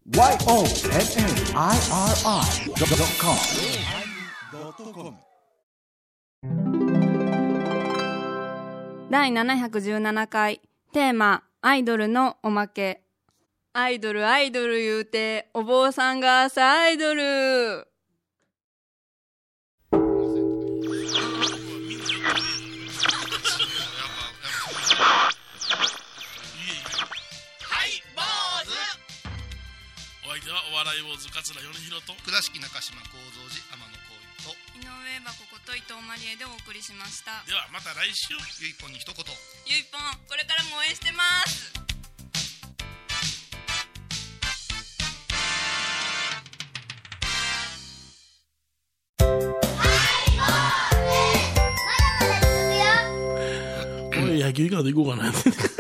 YONNIRI.com 第717回テーマアイドルのおまけ。アイドルアイドル言うてお坊さんが朝アイドル。 お相手はお笑い坊主桂米宏と倉敷中島幸三寺天野幸雄と井上箱こと伊藤マリエでお送りしました。 ではまた来週。 ゆいぽんに一言。 ゆいぽんこれからも応援してます。 野球以下で行こうかな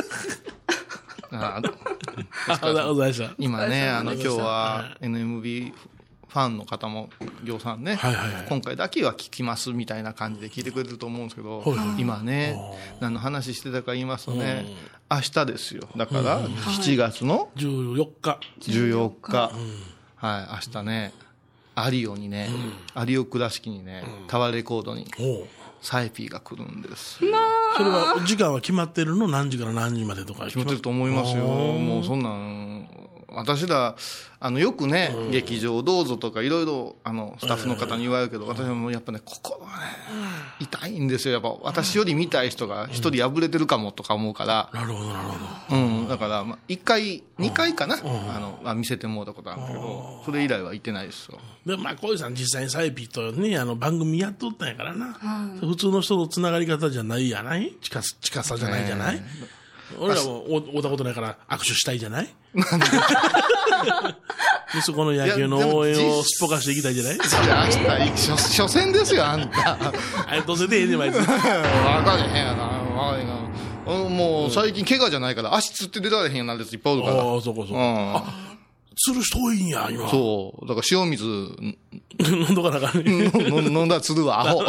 今ね、今日は NMB ファンの方も行さんね、今回だけは聞きますみたいな感じで聞いてくれてると思うんですけど、今ね何の話してたか言いますとね、明日ですよ。だから7月の 14日 14日、はい、明日ね有オにね、有オ倉敷にね、タワーレコードにサイピーが来るんです。 それは時間は決まってるの？何時から何時までとか決まってると思いますよ。もうそんなん私らよくね、劇場どうぞとかいろいろスタッフの方に言われるけど、私はもうやっぱね心がね、痛いんですよ。やっぱ私より見たい人が一人破れてるかもとか思うから、 なるほどなるほど、 だから1回2回かな、見せてもらったことあるんだけど、それ以来は行ってないですよ。 で小井さん実際にサイピーとね番組やっとったんやからな、普通の人とつながり方じゃないやない、近さじゃないじゃない、俺らも会ったことないから握手したいじゃないでそこの野球の応援をすっぽかしていきたいじゃない。 じゃあ明日初戦ですよ、あんたあれどうせでええねんあいつ分かれへんやな、もう最近怪我じゃないから足つって出られへんようになるやついっぱいおるから。 ああそうかそうか、釣る人多いんや今。 そうだから塩水飲んどかなあかんね飲んだら釣るわアホ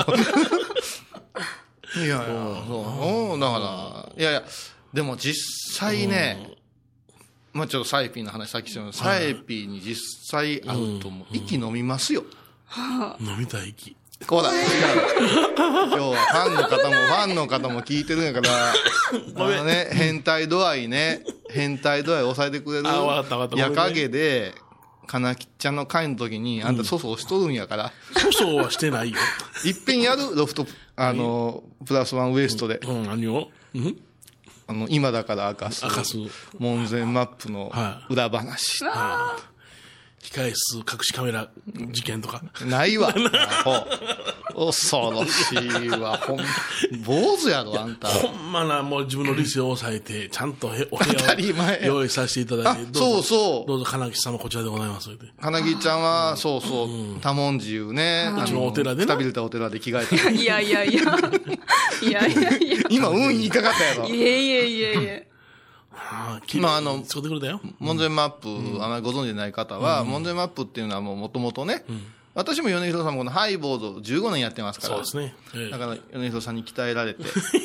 いやいやそうだからいやいやでも実際ね、ちょっとサイピーの話さっきしたの、サイピーに実際会うともう息飲みますよ。 飲みたい息。 こうだ、違う。今日はファンの方も聞いてるんやから、変態度合い抑えてくれる。夜影で、かなきちゃんの会の時に、あんた粗相しとるんやから。 粗相はしてないよ。 いっぺんやるロフト、プラスワンウエストで。 何を？ 今だから明かす。門前マップの裏話。 控え室隠しカメラ事件とかないわ恐ろしいわ坊主やろあんた。 ほんまな、もう自分の理性を抑えてちゃんとお部屋を用意させていただいて、どうぞ金木さんもこちらでございます。 金木ちゃんはそう多文字いうね、 うちのお寺でくたびれたお寺で着替えていや今言いかかったやろ。 いえ作ってくれたよ。 門前マップ、あまりご存知でない方は、門前マップっていうのはもともとね、私も米広さんもこのハイボーズを15年やってますから、 そうですね。 だから米広さんに鍛えられて、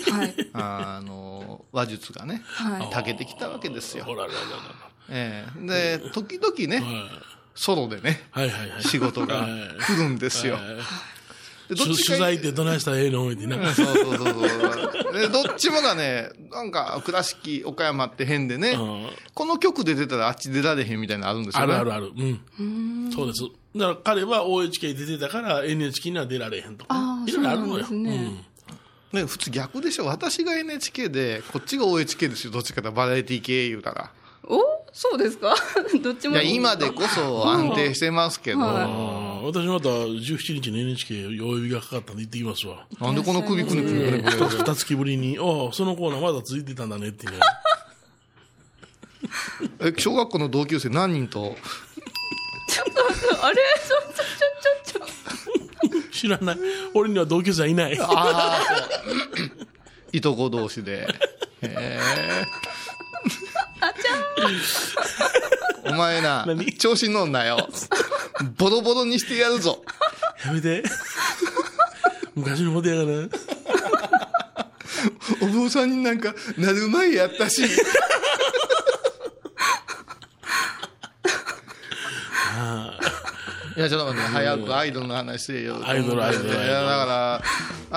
話術がね、長けてきたわけですよ。で、時々ね、ソロでね、仕事が来るんですよ。 取材ってどないしたらええのってな。 そうどっちもがね、なんか倉敷岡山って変でね、この曲で出たらあっち出られへんみたいなのあるんですよね。 あるそうです。だから彼は OHK 出てたから NHK には出られへんとか、いろいろあるのよ。 普通逆でしょ。私が NHK でこっちが OHK ですよ。どっちかとバラエティ系言うたら。 そうですかどっちも。 いや今でこそ安定してますけど、 私また17日の NHK お呼びがかかったんで行ってきますわ。 なんでこの首くねくね 2月ぶりにそのコーナーまだ続いてたんだねっていう小学校の同級生何人とちょっとあれちょっと知らない。俺には同級生はいない。 そういとこ同士でお前な調子乗んなよボロボロにしてやるぞ。 やめて昔のことやがなお坊さんになんかなる前やったしいや、ちょっと待って、早くアイドルの話せよ。 アイドル。 いや、だから、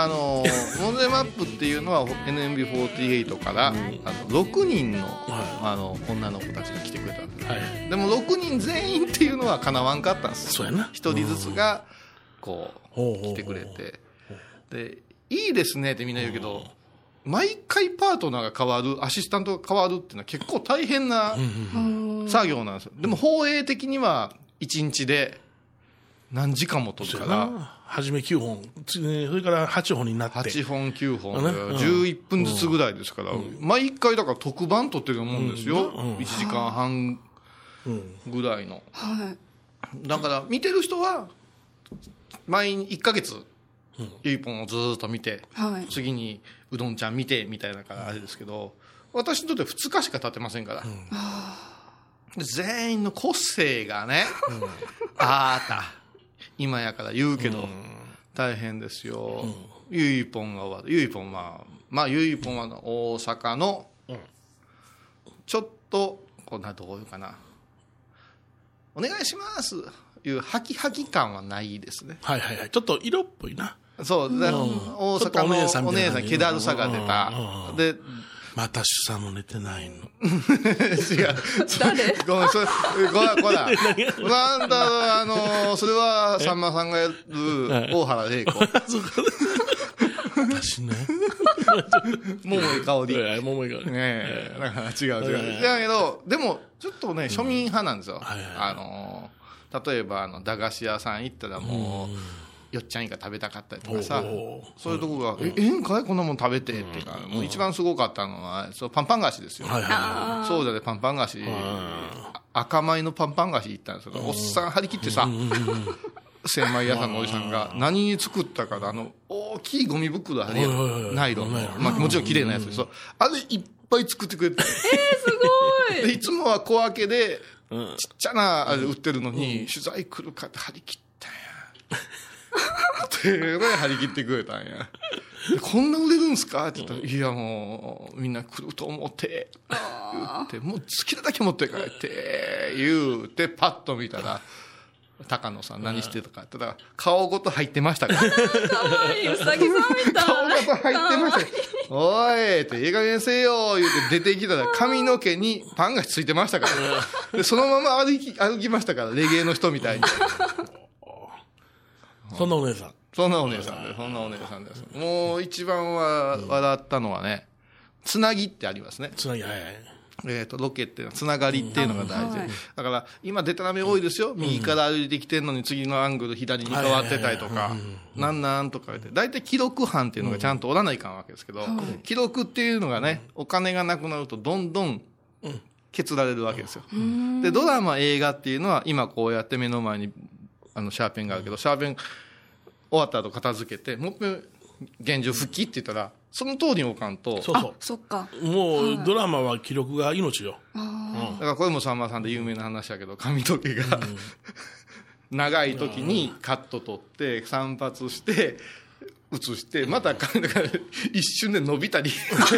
モンデマップっていうのは NMB48 から、6人の、女の子たちが来てくれたんです、でも6人全員っていうのはかなわんかったんです。 そうやな。 1人ずつがこう来てくれて、でいいですねってみんな言うけど、毎回パートナーが変わる、アシスタントが変わるっていうのは結構大変な作業なんですよ。でも放映的には1日で何時間も撮るから、 初め9本、それから8本になって 8本9本で11分ずつぐらいですから、毎回だから特番撮ってるようなもんですよ、1時間半ぐらいの、だから見てる人は毎1ヶ月ゆいぽんをずっと見て、次にうどんちゃん見てみたいなからあれですけど、私にとって2日しか経ってませんから、全員の個性がね、今やから言うけど、大変ですよ。ゆいぽんが終わる。ゆいぽんは、ゆいぽんは大阪の、ちょっと、どういうかな。お願いしますいうハキハキ感はないですね。 ちょっと色っぽいな。 そう、大阪のお姉さん、気だるさが出た。で、 また主さんも寝てないの。 違う。誰？ごめん、こら。なんだ、それは、さんまさんがやる、大原玲子。 私ね。 桃井香り。 桃井香り。 ねえ。だから違う。だけど、でも、ちょっとね、庶民派なんですよ。例えば、駄菓子屋さん行ったらもう、よっちゃんいか食べたかったりとかさ、そういうとこが、ええんかいこんなもん食べてっていうか、もう一番すごかったのは、パンパン菓子ですよ。そうじゃね、パンパン菓子、赤米のパンパン菓子行ったんですよ。おっさん張り切ってさ、千枚屋さんのおじさんが何に作ったか大きいゴミ袋あるやん、ナイロンの、もちろん綺麗なやつですよ。あれいっぱい作ってくれて、 すごい。いつもは小分けで、ちっちゃなあれ売ってるのに、取材来るかって張り切ったんや。手ぐらい張り切ってくれたんや。こんな売れるんすかって言ったら、いやもうみんな来ると思って言って、もう好きなだけ持って帰って言うて、パッと見たら高野さん何してたかって言ったら、顔ごと入ってましたから。 かわいい、うさぎさんみたい。 顔ごと入ってました。おいっていい加減せよ言うて出てきたら、髪の毛にパンがついてましたから。でそのまま歩きましたから、レゲエの人みたいに。 そんなお姉さん。 そんなお姉さんです。もう一番は笑ったのはね、つなぎってありますね。 つなぎ、 ロケっていうのはつながりっていうのが大事。だから今デタラメ多いですよ。右から歩いてきてんのに次のアングル左に変わってたりとか、なんとか言って、大体記録班っていうのがちゃんとおらないかんわけですけど、記録っていうのがね、お金がなくなるとどんどん削られるわけですよ。で、ドラマ映画っていうのは今こうやって目の前にシャーペンがあるけど、シャーペン終わった後片付けて、もう一遍現状復帰って言ったら、その通りに置かんと。 そっか。 もうドラマは記録が命よ。 だからこれもさんまさんで有名な話だけど、髪の毛が長い時にカット取って散髪して写して、また髪の毛一瞬で伸びたり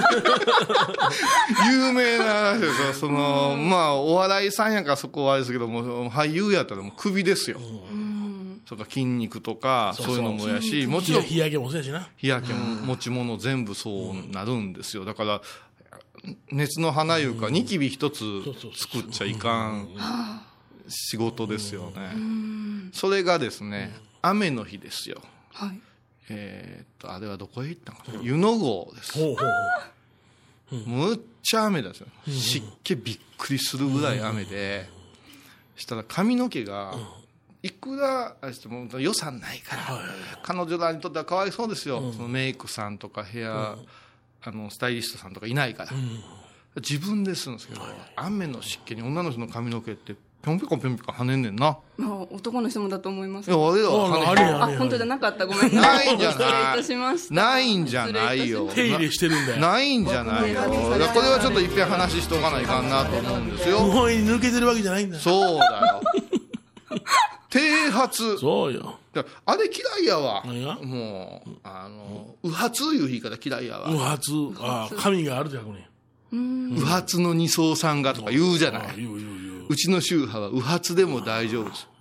有名な話ですよ。お笑いさんやからそこはあれですけども、俳優やったらもう首ですよ。とか筋肉とかそういうのもやし、もちろん日焼けもそうやしな。 日焼けも持ち物全部そうなるんですよ。だから熱の花いうかニキビ一つ作っちゃいかん仕事ですよね。それがですね、雨の日ですよ。あれはどこへ行ったのかな、湯の郷です。むっちゃ雨ですよ。湿気びっくりするぐらい雨で、したら髪の毛がいくらあれしても予算ないから、彼女らにとってはかわいそうですよ。そのメイクさんとかヘア、スタイリストさんとかいないから、自分でするんですけど、雨の湿気に女の人の髪の毛ってぴょんぴょこぴょんぴょこ跳ねんねんな。 男の人もだと思います。 いや、あれは本当じゃなかった。ごめんなさい。ないんじゃない。 失礼いたしました。 ないんじゃないよ。 手入れしてるんだよ。 ないんじゃないよ。これはちょっといっぺん話しておかないかんなと思うんですよ。 もう抜けてるわけじゃないんだよ。 そうだよ。剃髪。 そうよ。 あれ嫌いやわ。 何が？ もう、右髪いう言い方嫌いやわ。 右髪、髪があるじゃん、これ。 右髪の二層さんがとか言うじゃない。うちの宗派は右髪でも大丈夫です。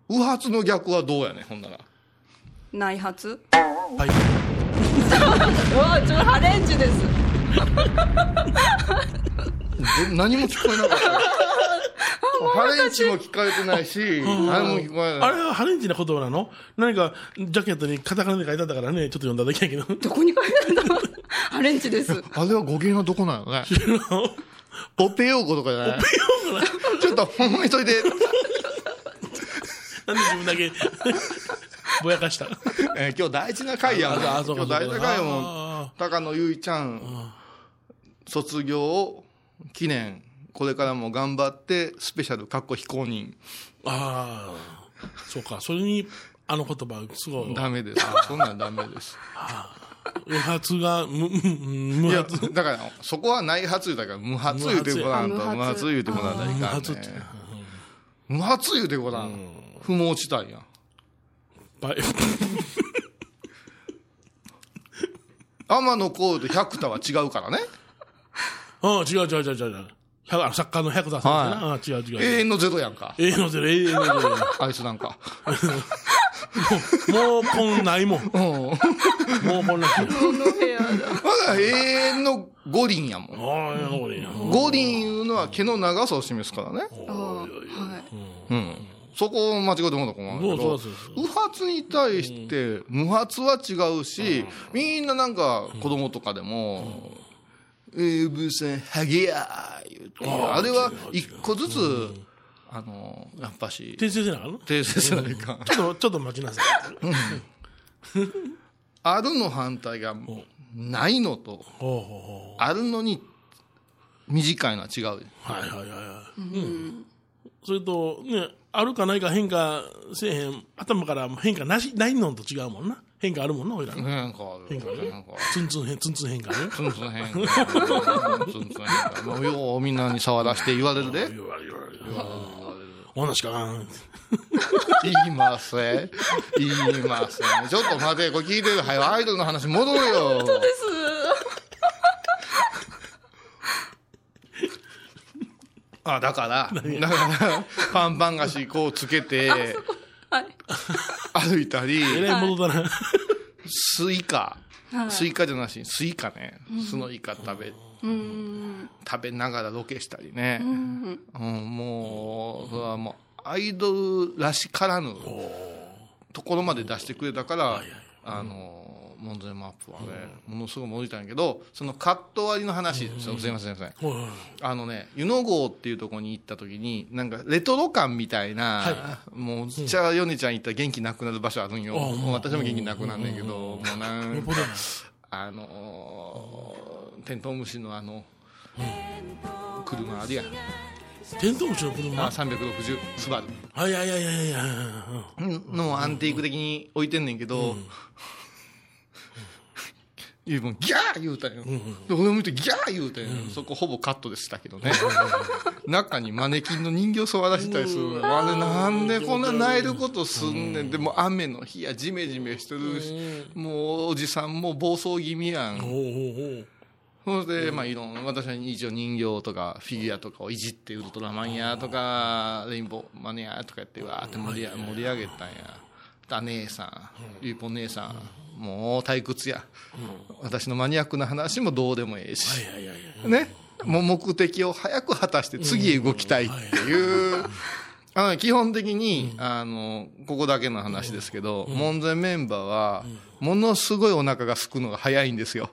右発の逆はどうやねん、ほんなら。 内発。 はい。 うわ、ハレンチです。 何も聞こえなかった。ハレンチも聞こえてないし、あれも聞こえない。 あれはハレンチな言葉なの？何か、ジャケットにカタカナで書いてあったからね、ちょっと読んだだけやけど。 どこに書いてあるの？ハレンチです。 あれは語源はどこなのね。オペ用語とかじゃない？オペ用語なちょっとほんまにそれで。 なんで自分だけぼやかした。 今日大事な回やもん。今日大事な回やもん。高野ゆいちゃん、卒業記念、これからも頑張ってスペシャル非公認。 ああ、そうか。それにあの言葉すごい。 ダメです。そんなんダメです。 無発が無発。 だからそこは内発言うたから無発言うてごらんと。無発言うてごらんといかんね。無発って。無発言うてごらん。不毛地帯やん。天野幸雄と百田は違うからね。 ああ、違う。作家の百田さんですね。ああ、違う。 永遠のゼロやんか。 永遠のゼロ。 あいつなんか。 もうこんないもん。もうこんなし。 まだ永遠の五輪やもん。 ああ、五輪や。 五輪いうのは毛の長さを示すからね。 はい。 うん。そこを間違えてもらったかもけど、右発に対して無発は違うし、みんななんか子供とかでも、ブーさん、ハゲやー言うて、あれは一個ずつ、やっぱし、 訂正せなあかんの？ 訂正せないか。 ちょっと待ちなさい。 あるの反対がないのと、あるのに短いのは違う。 はい。それと、ね、あるかないか変化せえへん、頭から変化ないのと違うもんな。変化あるもんな、おいら。 変化ある。 ツンツン変化ね。 ツンツン変化。もうようみんなに触らして言われるで。 言われる。女しかがん。 言いません。ちょっと待て、これ聞いてる。はい、アイドルの話戻るよ。 そうです。 だからパンパン菓子こうつけて歩いたり、スイカじゃなしにスイカね、スのイカ食べながらロケしたりね。もうそれはもうアイドルらしからぬところまで出してくれたから、門前マップはね、ものすごい盛りたいんやけど、そのカット割りの話ですよ。すいません。湯の郷っていうところに行った時に、なんかレトロ感みたいな、もうじゃあヨネちゃん行ったら元気なくなる場所あるんよ。もう私も元気なくなんねんけど、もうなんかテントウムシの車あるやん。 テントウムシの車 360スバル。のアンティーク的に置いてんねんけど、ギャー言うたんよ。で、俺も見てギャー言うたんよ。そこほぼカットでしたけどね。中にマネキンの人形触らせたりする。あれなんでこんな泣えることすんねん。でも雨の日やジメジメしてるし、もうおじさんも暴走気味やん。それで、私は一応人形とかフィギュアとかをいじって、ウルトラマンやとか、レインボーマネやとかやってわーって盛り上げたんや。姉さん、ゆいぽん姉さん、もう退屈や。私のマニアックな話もどうでもええし。ね。もう目的を早く果たして次へ動きたいっていう。基本的に、ここだけの話ですけど、門前メンバーは、ものすごいお腹が空くのが早いんですよ。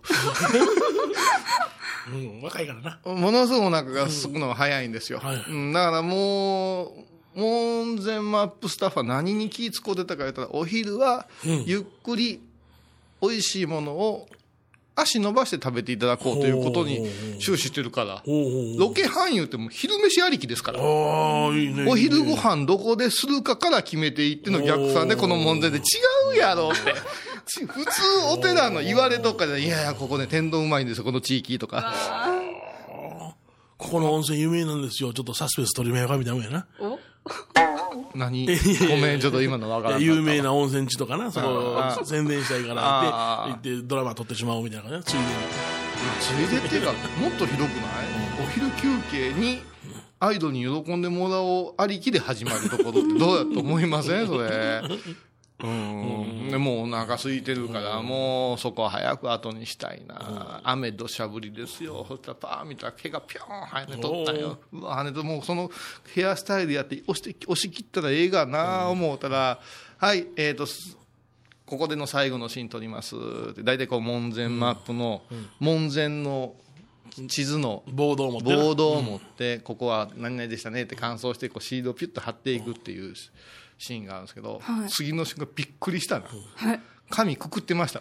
若いからな。 ものすごいお腹が空くのが早いんですよ。だからもう、門前マップスタッフは何に気使うてたか言ったら、お昼はゆっくり美味しいものを足伸ばして食べていただこうということに終始してるから、ロケハン言うても昼飯ありきですから、お昼ご飯どこでするかから決めていっての逆算でこの問題で違うやろって。普通お寺の言われとかで、いやここね天丼うまいんですよこの地域とか、 ここの温泉有名なんですよ、ちょっとサスペンス取り目やかみたいなもんやな。 何ごめんちょっと今のわからんかった。 有名な温泉地とかな、その宣伝したいから行ってドラマ撮ってしまおうみたいなね。ついでっていうかもっとひどくない？お昼休憩にアイドルに喜んでもらおうありきで始まるところってどうやと思いませんそれ。でもうお腹空いてるからもうそこは早く後にしたいな。雨土砂降りですよ。そしたらパー見たら毛がピョーン跳ねとったんよ。うわ跳ねともうそのヘアスタイルやって押し切ったらええがな思うたら、はいここでの最後のシーン撮りますって大体こう門前マップの門前の地図のボードを持ってここは何々でしたねって感想してこうシールをピュッと貼っていくっていうシーンがあるんですけど、次の瞬間びっくりしたな、髪くくってました。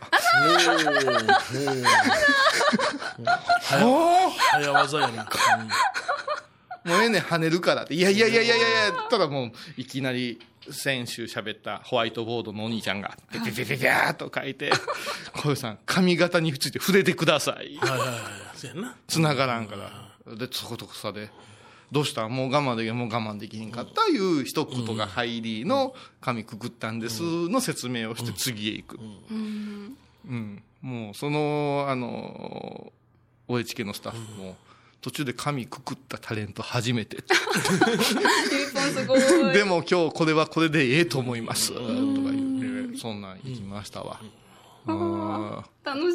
早技やな。 もうええねん跳ねるからっていやただもういきなり先週喋ったホワイトボードのお兄ちゃんがペペペペペーっと書いて小遊さん髪型について触れてください。繋がらんからでそこと草でどうしたもう我慢できへんかったいう一言が入りの髪くくったんですの説明をして次へ行く。もうそのOHK のスタッフも途中で髪くくったタレント初めてすごいでも今日これはこれでええと思いますとか言ってそんなん行きましたわ。 楽しい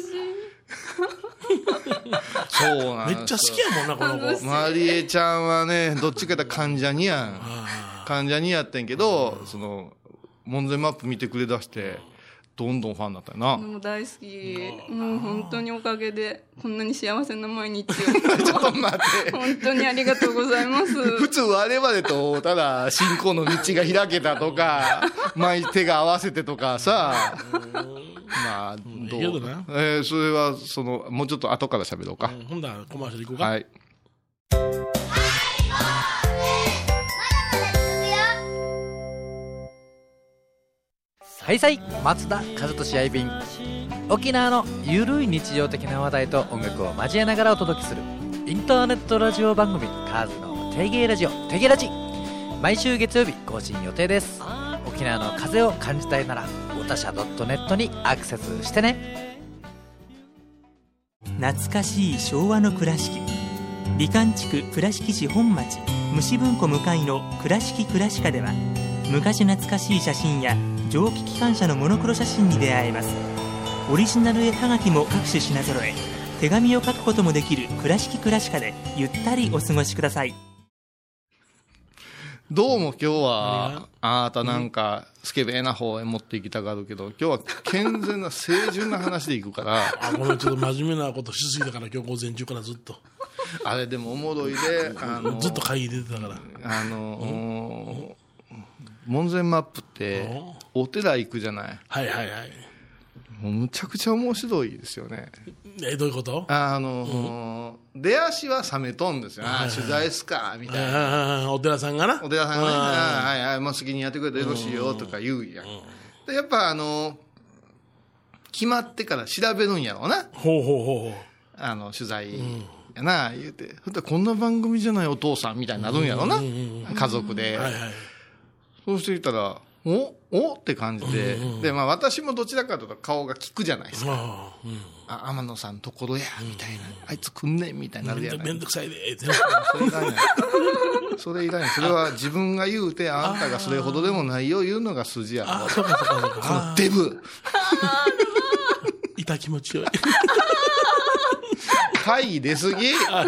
そうなんめっちゃ好きやもんなこの子。 マリエちゃんはねどっちかというと関ジャニやん。関ジャニやってんけどその門前マップ見てくれだしてどんどんファンになったよな。 もう大好き。もう本当におかげでこんなに幸せな毎日をちょっと待って本当にありがとうございます。 普通我々とただ信仰の道が開けたとか手が合わせてとかさまあどうそれはもうちょっと後から喋ろうか。 ほんだらコマーシャル行こうか。 はい。 はいさい、松田和俊愛便。沖縄のゆるい日常的な話題と音楽を交えながらお届けするインターネットラジオ番組カーズのテゲラジオテゲラジ。毎週月曜日更新予定です。沖縄の風を感じたいならおたしゃ.net にアクセスしてね。 懐かしい昭和の倉敷、美観地区倉敷市本町虫文庫向かいの倉敷倉歯科では昔懐かしい写真や蒸気機関車のモノクロ写真に出会えます。オリジナル絵はがきも各種品揃え、手紙を書くこともできる倉敷倉歯科でゆったりお過ごしください。 どうも今日はあなたなんかスケベな方へ持っていきたがるけど今日は健全な清純な話でいくからごめんちょっと真面目なことしすぎたから今日午前中からずっとあれでもおもろいでずっと会議出てたから門前マップってお寺行くじゃない。 はいもうむちゃくちゃ面白いですよね。 どういうこと？ 出足は冷めとんですよ。取材っすかみたいな。 お寺さんがな。 お寺さんがね、もう好きにやってくれてよろしいよとか言うやん。でやっぱ決まってから調べるんやろうな。取材やな言うて、こんな番組じゃないお父さんみたいになるんやろうな。家族で。そうしていたらおって感じで、で私もどちらかというと顔が利くじゃないですか。天野さんところやみたいな、あいつ来んねんみたいになるやない。 めんどくさいでそれ以外にそれは自分が言うてあんたがそれほどでもないよ言うのが筋やろ。このデブいた気持ちよい会議出すぎ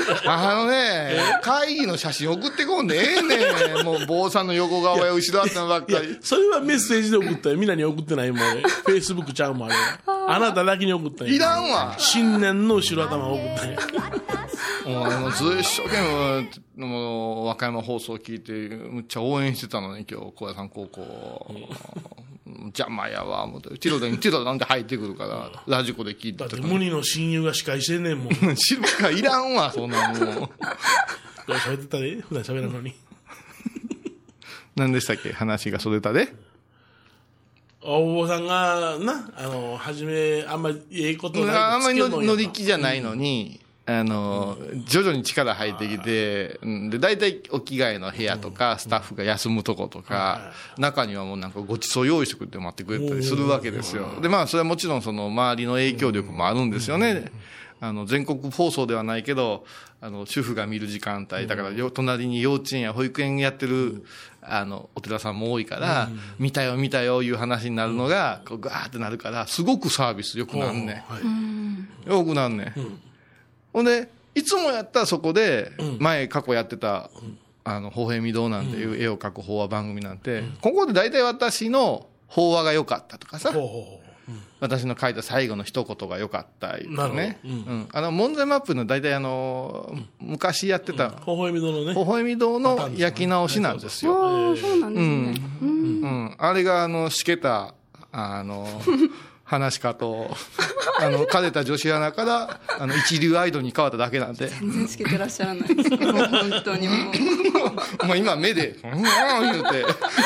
会議の写真送ってこんでええねん。もう坊さんの横顔や後ろ頭ばっかり。 それはメッセージで送ったよ。みんなに送ってないもん。フェイスブックちゃうもんあれ。あなただけに送ったんや。 いらんわ。 新年の後ろ頭を送ったんや。 もう一生懸命もう和歌山放送聞いてむっちゃ応援してたのに今日高野山高校邪魔やわ思ってチロなんて入ってくるからラジコで聞いてた。 だって無二の親友が司会してんねんもん。 知るかいらんわそんなもん。 喋ってたで普段喋らんのに。 何でしたっけ話がそれたで。 お坊さんがな初めあんまりいいことないあんまり乗り気じゃないのに、徐々に力入ってきて、で大体お着替えの部屋とかスタッフが休むとことか、中にはもうなんかごちそう用意してくれて待ってくれたりするわけですよ。でそれはもちろんその周りの影響力もあるんですよね。 全国放送ではないけど、主婦が見る時間帯、だから、隣に幼稚園や保育園やってる、お寺さんも多いから、見たよ見たよいう話になるのが、こうガーってなるから、すごくサービスよくなんねん。よくなんねん。ほんで、いつもやったらそこで、過去やってた、微笑み堂なんていう絵を描く法話番組なんて、ここで大体私の法話が良かったとかさ、私の書いた最後の一言が良かったりとかね。門前マップの大体昔やってた、微笑み堂のね。 微笑み堂の焼き直しなんですよ。 そうなんですね。 あれがしけた、話かと、枯れた女子アナから、一流アイドルに変わっただけなんで。 全然しけてらっしゃらないです。もう本当にもう。 もう今目で、言うて。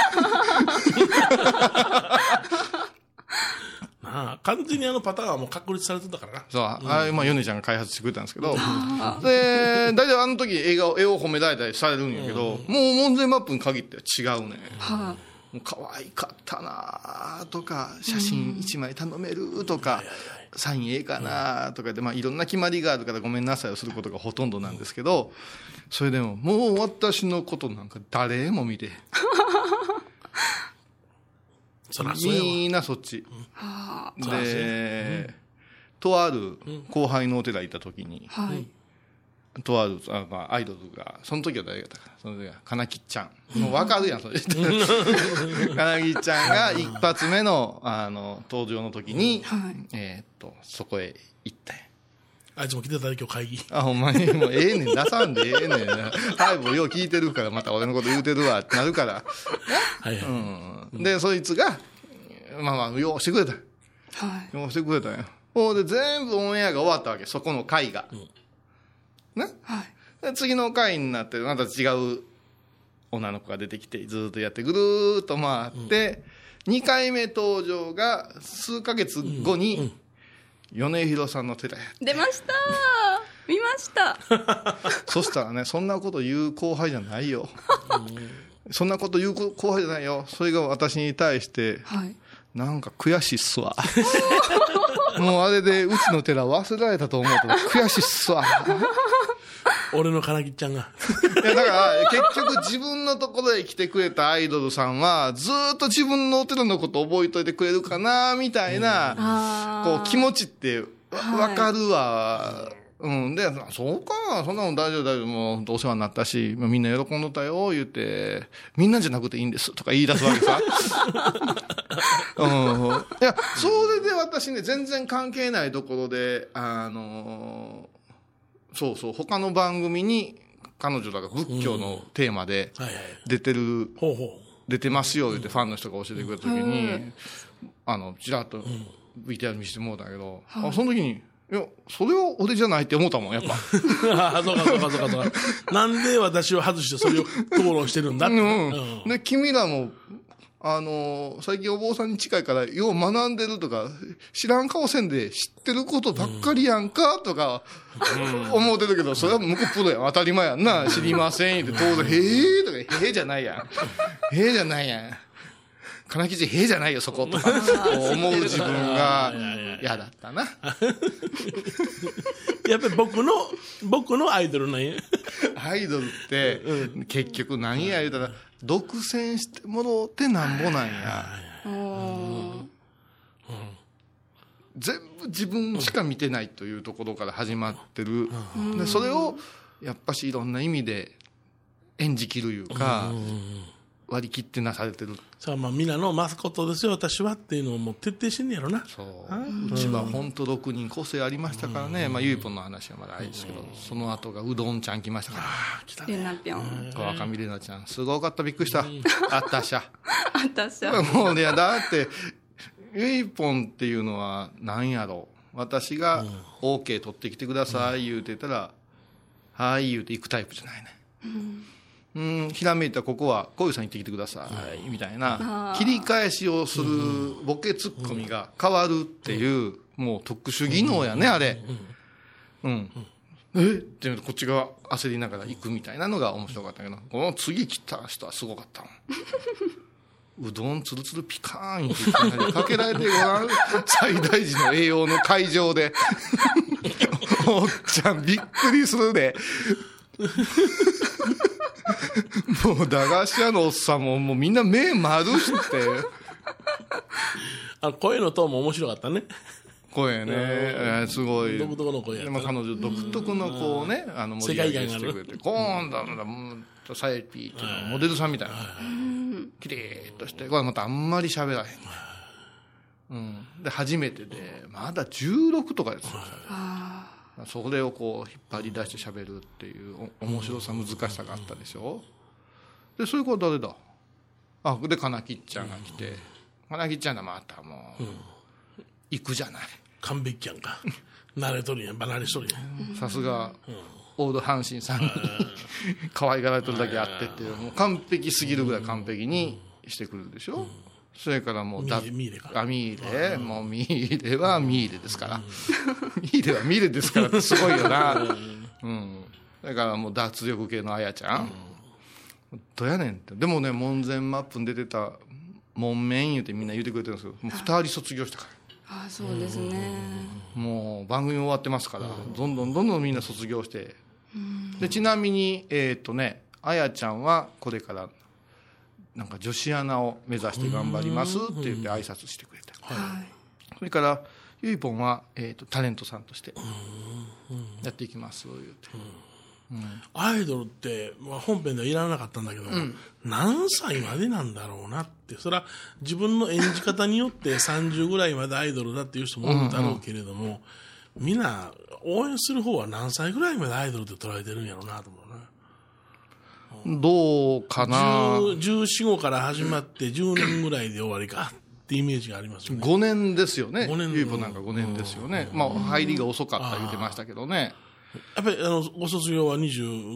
完全にパターンはもう確立されてたからな。 そう、あれ、ヨネちゃんが開発してくれたんですけど、で、大体時絵を褒められたりされるんやけど、もう門前マップに限っては違うね。可愛かったなとか、写真1枚頼めるとか、サインええかなとかで、いろんな決まりがあるからごめんなさいをすることがほとんどなんですけど、それでも、もう私のことなんか誰も見て。みんなそっち。で、とある後輩のお寺行った時に、とあるアイドルが、その時は誰だったかな、その時は金木ちゃん、もう分かるやんそれ金木ちゃんが一発目の登場の時に、そこへ行って、 あいつも来てたで今日会議。 ほんまにもうええねん、出さんでええねん、はい、もうよう聞いてるからまた俺のこと言うてるわってなるからでそいつがようしてくれた、ようしてくれたんや。ほんで全部オンエアが終わったわけ、そこの回が。ね、で次の回になってまた違う女の子が出てきてずっとやってぐるーっと回って、2回目登場が数ヶ月後に米広さんの寺やって出ました、見ましたそしたらね、そんなこと言う後輩じゃないよそんなこと言う後輩じゃないよ、それが私に対して、なんか悔しいっすわもうあれでうちの寺忘れられたと思うと悔しいっすわ俺の金木ちゃんがいやだから結局自分のところへ来てくれたアイドルさんはずっと自分のお寺のこと覚えといてくれるかなみたいな、こう気持ちって分かるわ、で、そうか、そんなの大丈夫大丈夫、もうお世話になったし、みんな喜んどったよ言って、みんなじゃなくていいんですとか言い出すわけさいやそれで私ね、全然関係ないところで他の番組に彼女らが仏教のテーマで出てますよ言ってファンの人が教えてくれた時に、ちらっと VTR 見せてもらったけど、その時にいやそれは俺じゃないって思ったもんやっぱそうかなんで私を外してそれを討論してるんだって、 で君らも最近お坊さんに近いからよう学んでるとか知らん顔せんで知ってることばっかりやんかとか思ってるけど、それは向こうプロやん、当たり前やんな、知りませんって当然へえとかへえじゃないやん、へえじゃないやん、金吉へえじゃないよそことか思う自分が嫌だったなやっぱり僕のアイドルなんやアイドルって結局何や言うたら独占してもろてなんぼなんや、全部自分しか見てないというところから始まってる、でそれをやっぱしいろんな意味で演じきるいうか、割り切ってなされてる。 さあ皆のマスコットですよ私はっていうのをもう徹底してんねやろな。 うちは本当6人個性ありましたからね、ゆいぽんの話はまだあれですけど、その後がうどんちゃん来ましたから、 来たレナぴょん、 川上玲奈ちゃんすごかった、びっくりした、あったしゃ私もうね、だってゆいぽんっていうのは何やろう、私が OK 取ってきてください言うてたら、はい言うて行くタイプじゃないね、ひらめいたらここは小遊さん行ってきてくださいみたいな切り返しをするボケツッコミが変わるっていう、もう特殊技能やねあれ。ってこっちが焦りながら行くみたいなのが面白かったけど、この次来た人はすごかったもんうどんつるつるピカーンってかけられてごらん最大時の栄養の会場でおっちゃんびっくりするで。もう駄菓子屋のおっさんももうみんな目丸して。 声のトーンも面白かったね。 声ね、すごい。 独特の声やったな。 彼女独特のこうね、盛り上げしてくれて、コーンだサイピーっていうのモデルさんみたいな。キレーっとして、これまたあんまり喋らへん。で、初めてで、まだ16とかですよ。それをこう引っ張り出して喋るっていう面白さ、難しさがあったでしょ。で、そういう子は誰だ。で、金木ちゃんが来て、金木ちゃんがまたもう、行くじゃない。 完璧やんか。慣れとるやん、離れしとるやん。 さすが、オール阪神さんに可愛がられてるだけあってっていう、もう完璧すぎるぐらい完璧にしてくるでしょ。それからもうミーレか。 ミーレ、もうミーレはミーレですから。ミーレはミーレですからってすごいよな。それからもう脱力系のあやちゃん。どうやねんって。でもね、門前マップに出てた、門面言うてみんな言うてくれてるんですけど、もう2人卒業したから。 そうですね。 もう番組終わってますから、どんどんみんな卒業して。で、ちなみに、あやちゃんはこれから、なんか女子アナを目指して頑張りますって言って挨拶してくれた。それから、ゆいぽんは、タレントさんとしてやっていきます言うて。 アイドルって、本編ではいらなかったんだけど、何歳までなんだろうなって、それは自分の演じ方によって30ぐらいまでアイドルだっていう人も多いだろうけれども、みんな応援する方は何歳ぐらいまでアイドルって捉えてるんやろうなと思うね。 どうかな。 14、15から始まって10年ぐらいで終わりかってイメージがありますよね。 5年ですよね。 5年ゆいぽんなんか5年ですよね。入りが遅かった言ってましたけどね。 やっぱりご卒業は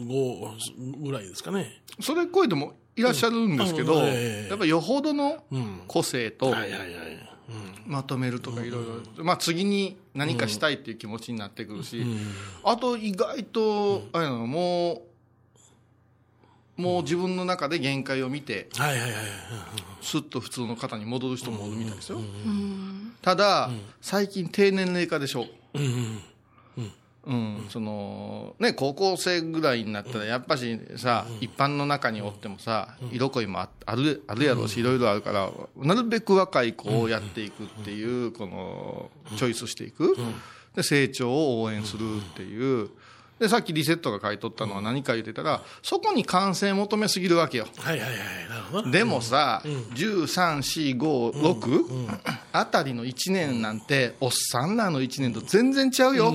25ぐらいですかね。 それ超えてもいらっしゃるんですけど、やっぱりよほどの個性とまとめるとかいろいろ、次に何かしたいっていう気持ちになってくるし、あと意外ともう自分の中で限界を見て、スッと普通の方に戻る人もおるみたいですよ。ただ最近低年齢化でしょ。高校生ぐらいになったらやっぱしさ、一般の中におってもさ、色恋もあるやろうし、いろいろあるから、なるべく若い子をやっていくっていう、このチョイスしていく、で成長を応援するっていう。でさっきリセットが書いとったのは何か言ってたら、そこに完成求めすぎるわけよ。 なるほど。 でもさ、13、4、5、6あたりの1年なんておっさんらの1年と全然ちゃうよ。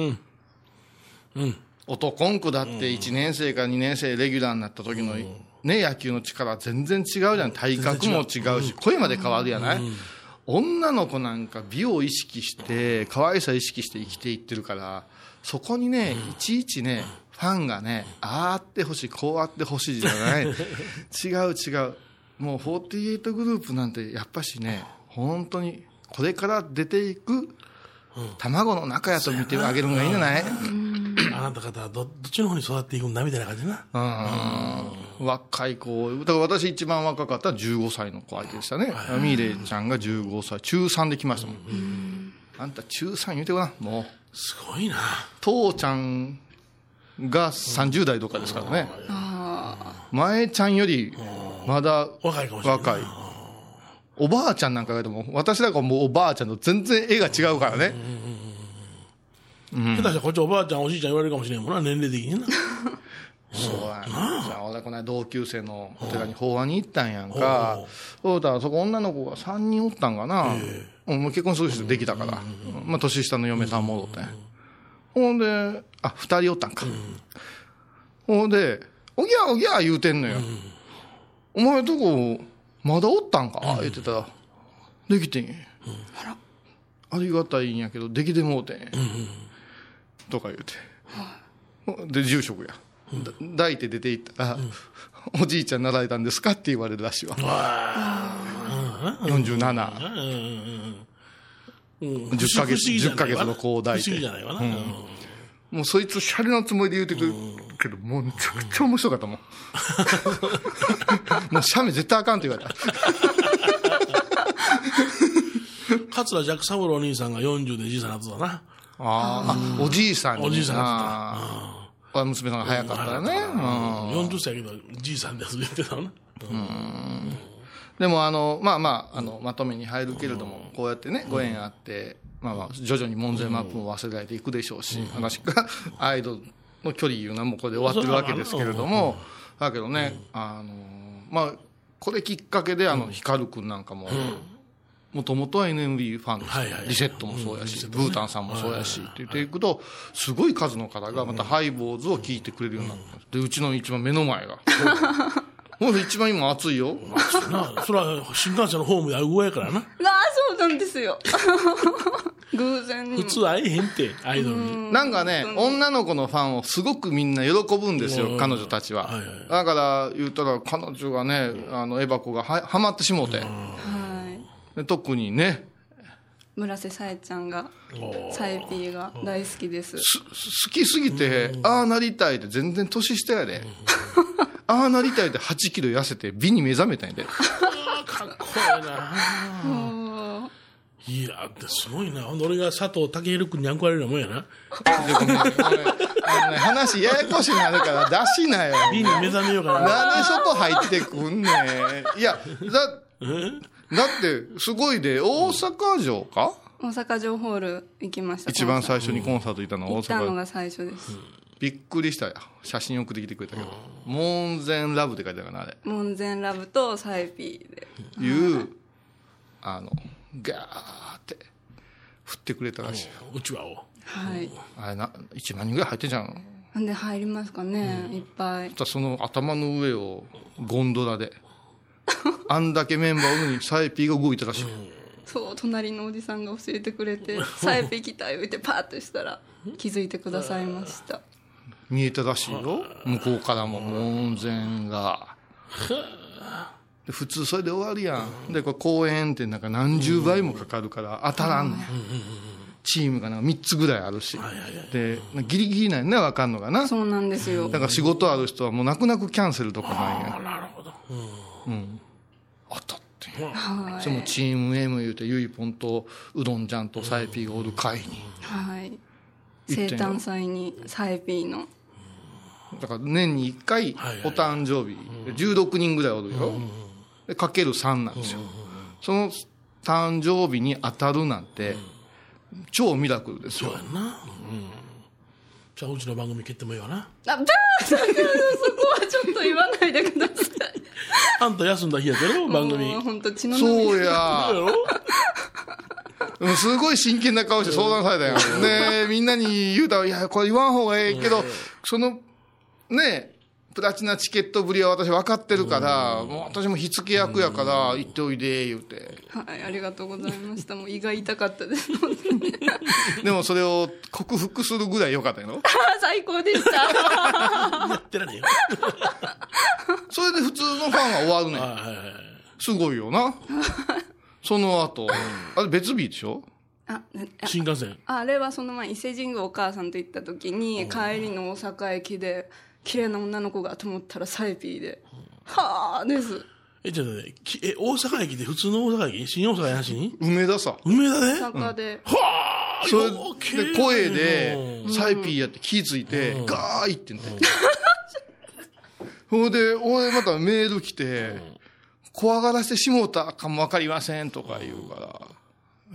男ん子だって1年生から2年生レギュラーになった時の、野球の力は全然違うじゃん。体格も違うし、声まで変わるやない。女の子なんか美を意識して可愛さ意識して生きていってるから、そこにね、いちいちね、ファンがね、ああってほしいこうあってほしいじゃない違う。もう48グループなんてやっぱしね、本当にこれから出ていく卵の中やと見てあげるのがいいんじゃない？ あなた方はどっちの方に育っていくんだみたいな感じな。 若い子、だから私一番若かったら15歳の子相手でしたね。ミーレちゃんが15歳、中3で来ましたもん。あんた中3言うてごらん、もう。 すごいな。 父ちゃんが30代とかですからね。前ちゃんよりまだ若いかもしれない。 若い。おばあちゃんなんかがでも、私なんかもうおばあちゃんと全然絵が違うからね。 下手したらこっちおばあちゃんおじいちゃん言われるかもしれんもんな、年齢的にな。 そうやな。俺この間同級生のお寺に法話に行ったんやんか。そうだ、そこ女の子が3人おったんかな。もう結婚する人できたから。年下の嫁さんもおったんや。ほんで、2人おったんか。ほんで、おぎゃおぎゃ言うてんのよ。お前とこ、まだおったんか言ってたら、できてん。ありがたいんやけど、できてもうてん。とか言うて。で、住職や。抱いて出て行ったら、おじいちゃん習えたんですかって言われるらしいわ。47。10ヶ月の子を抱いて。もうそいつシャレのつもりで言うてくるけど、もうめちゃくちゃ面白かったもん。もうシャメ絶対あかんって言われた。 桂寂三郎兄さんが40でじいさんなっただな。 おじいさんに。 おじいさんだ娘さんが早かったらね。 40歳やけど、じいさんです言ってたのな。 でもまとめに入るけれども、こうやってね、ご縁あって、徐々に門前マップも忘れられていくでしょうし、話がアイドルの距離いうのはもうこれで終わってるわけですけれども、だけどね、これきっかけで光くんなんかも、もともとは NMB ファンです、リセットもそうやし、ブータンさんもそうやしって言っていくと、すごい数の方がまたハイボーズを聴いてくれるようになった。で、うちの一番目の前が。もう一番今暑いよ。 それは新幹線のホームで会うぐらいやからな。 そうなんですよ。偶然に。 普通会えへんって、アイドルに。 なんかね、女の子のファンをすごくみんな喜ぶんですよ、彼女たちは。だから言ったら、彼女がね、エバコがはまってしもうて。で特にね、 村瀬さえちゃんが、サイピーが大好きです。 好きすぎて、ああなりたいって全然年下やで。ああなりたいって8キロ痩せて美に目覚めたんやで。 かっこいいな。いや、ってすごいな。俺が佐藤健君に憧れるようなもんやな。 話ややこしになるから出しなよ。 美に目覚めようかな。 なんでそこ入ってくんねん。いや、だってすごいで、大阪城か？ 大阪城ホール行きました。 一番最初にコンサート行ったのは大阪。 行ったのが最初です。 びっくりしたよ。写真送ってきてくれたけど、門前ラブって書いてあるかな、あれ。 門前ラブとサイピーでいうガーって振ってくれたらしいよ。 うちわを。 はい。 あれ1万人ぐらい入ってんじゃん。 なんで入りますかね、いっぱい。 その頭の上をゴンドラであんだけメンバーおるのにサイピーが動いたらしい。 そう、隣のおじさんが教えてくれて、サイピー来た言ってパーッとしたら気づいてくださいました。 見えたらしいよ、向こうからも門前が。で普通それで終わるやん。でこれ公演ってなんか何十倍もかかるから当たらんねん。チームが3つぐらいあるし、でギリギリなんやね、分かんのかな。 そうなんですよ。 だから仕事ある人はもう泣く泣くキャンセルとかなんや。 なるほど。 当たって、それもチーム M 言うてゆいぽんとうどんちゃんとサイピーがおる会に、生誕祭にサイピーのだから年に1回お誕生日、16人ぐらいおるよ、でかける3なんですよ、その誕生日に当たるなんて、超ミラクルですよ。 そうやんな。じゃあうちの番組蹴ってもいいわな。 そこはちょっと言わないでください。 あんた休んだ日やけど番組。 本当血のそうや。すごい真剣な顔して相談されたよ。でみんなに言うたら、いやこれ言わん方がええけど、そのねプラチナチケットぶりは私分かってるから、もう私も火付け役やから行っておいで言うて。 はい、ありがとうございました。もう胃が痛かったです。 でもそれを克服するぐらい良かったよ。 最高でした。 やってられよ。 それで普通のファンは終わるね。すごいよな。その後、あれ別日でしょ？ 新幹線。 あれはその前伊勢神宮お母さんと行った時に、帰りの大阪駅で綺麗な女の子がと思ったらサイピーで、はあです。 じゃあね、大阪駅で普通の大阪駅、新大阪やなしに？ 梅田さ。 梅田で？ 大阪で。 はあ。 それで声でサイピーやって気づいてガーいってんだよ。ほいで俺またメール来て、怖がらせてしもうたかも分かりませんとか言うから、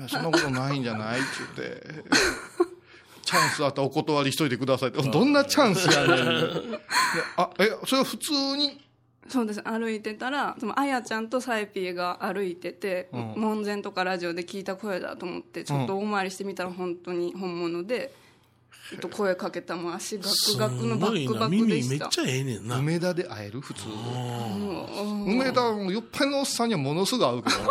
そんなことないんじゃないって言って。チャンスあったらお断りしといてくださいって。どんなチャンスやねん。それは普通に？ そうです。歩いてたら、あやちゃんとサイピーが歩いてて、門前とかラジオで聞いた声だと思って、ちょっと大回りしてみたら本当に本物で、声かけたもん足ガクガクのバックバックでした。 耳めっちゃええねんな。 梅田で会える普通。梅田のよっぱいのおっさんにはものすごい合うけど。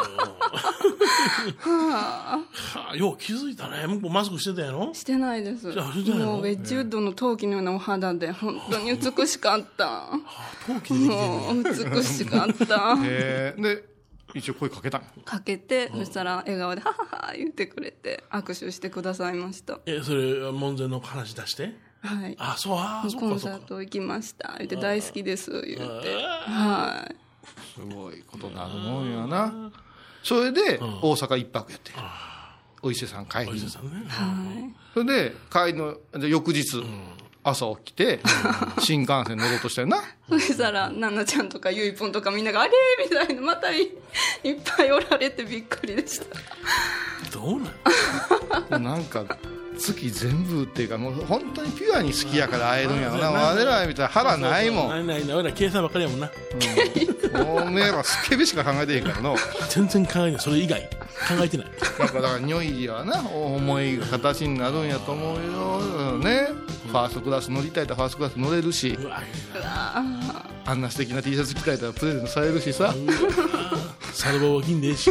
よう気づいたね。向こうマスクしてたやろ？ してないです。もうウェッジウッドの陶器のようなお肌で本当に美しかった。 陶器でできてんねん。美しかった。 で一応声かけたん？ かけて、そしたら笑顔でハハハ言ってくれて握手してくださいました。 それ門前の話出して？ はい。 そうコンサート行きました言って大好きです言って、はい。 すごいことなるもんやな。それで大阪一泊やって。 お伊勢さん帰りに、 はいそれで帰りの翌日、朝起きて新幹線乗ろうとしたよな。 そしたらナナちゃんとかゆいぽんとかみんながあれみたいな、またいっぱいおられてびっくりでした。 どうなんなんか月全部っていうか、もう本当にピュアに好きやから会えるんやろな。我らみたいな腹ないもん。 ない俺ら計算ばっかりやもんな。 おめえらスケベしか考えてへんからの。 全然考えない。それ以外考えてない。 だから如意はな、思いが形になるんやと思うよね。ファーストクラス乗りたいとファーストクラス乗れるし、あんな素敵な T シャツ着たいとプレゼントされるしさ。 サルボー金でええし。い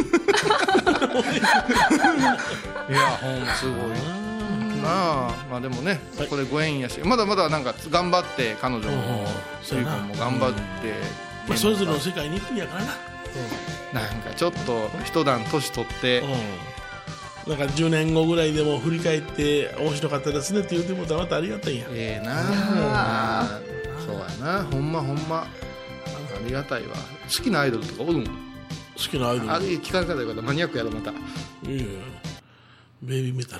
やほんますごいなあ。まあでもね、これご縁やし、まだまだなんか頑張って彼女もそういう子も頑張って、 まあそれぞれの世界に行くんやからな。 なんかちょっと一段年取って、 なんか10年後ぐらいでも振り返って面白かったですねって言うてもらったらまたありがたいんや。 ええなあ。そうやな、ほんまありがたいわ。好きなアイドルとかおるん？ 好きなアイドル。 あれ聞かれたらよかった。マニアックやろまた。 いやベイビーメタル。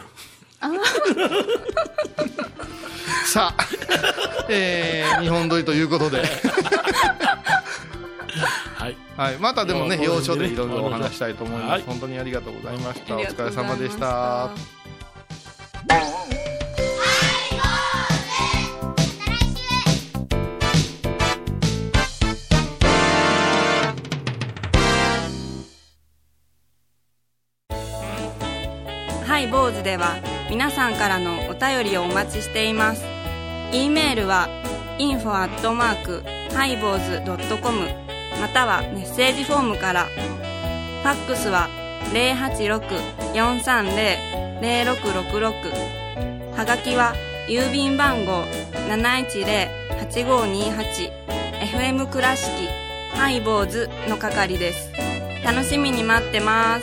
さあ、日本撮りということではい、またでもね、要所でいろいろお話したいと思います。 はい、 本当にありがとうございました。お疲れ様でした。 ハイボーズでは皆さんからのお便りをお待ちしています。 E メールは info@highboz.com またはメッセージフォームから。ファックスは 086-430-0666。はがきは郵便番号 710-8528 FM 倉敷ハイボーズの係です。楽しみに待ってます。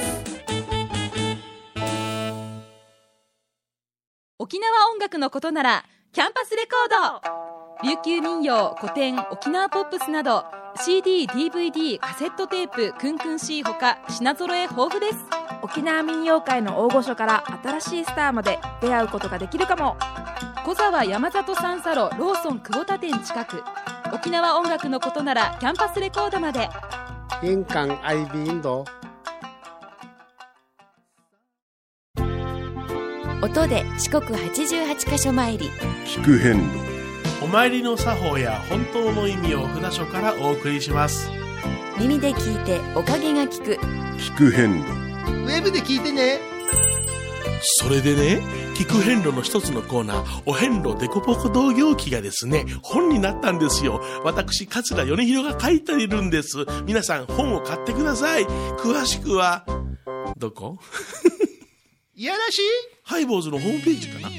沖縄音楽のことならキャンパスレコード。琉球民謡、古典、沖縄ポップスなど CD、DVD、カセットテープ、クンクン C ほか品揃え豊富です。 沖縄民謡界の大御所から新しいスターまで出会うことができるかも。 小沢山里三佐路ローソン久保田店近く。沖縄音楽のことならキャンパスレコードまで。 印港 IB 印度。 音で四国88カ所参り、 聞く遍路。 お参りの作法や本当の意味を札所からお送りします。 耳で聞いておかげが聞く、 聞く遍路。 ウェブで聞いてね。 それでね、聞く遍路の一つのコーナー、お遍路デコポコ同業記がですね、本になったんですよ。私桂米広が書いているんです。皆さん本を買ってください。詳しくはどこいやらしいハイボーズのホームページかな。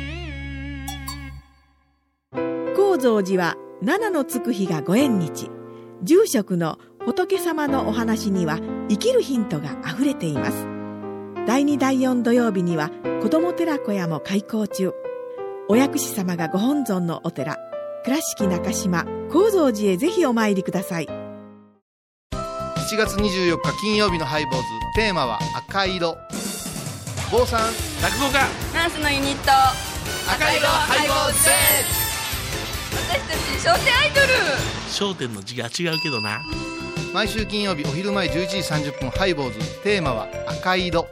高蔵寺は七のつく日がご縁日。住職の仏様のお話には生きるヒントがあふれています。第2第4土曜日には子ども寺小屋も開校中。お薬師様がご本尊のお寺、倉敷中島・高蔵寺へぜひお参りください。 7月24日金曜日のハイボーズ、テーマは赤色。坊さん、 落語家、 ナースのユニット赤色ハイボーズ。 私たち笑点アイドル。 笑点の字が違うけどな。 毎週金曜日お昼前11時30分、ハイボーズ、テーマは赤色。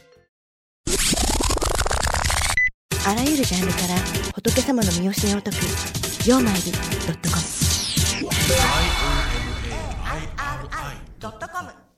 あらゆるジャンルから仏様の身教えを説くようまいり .com。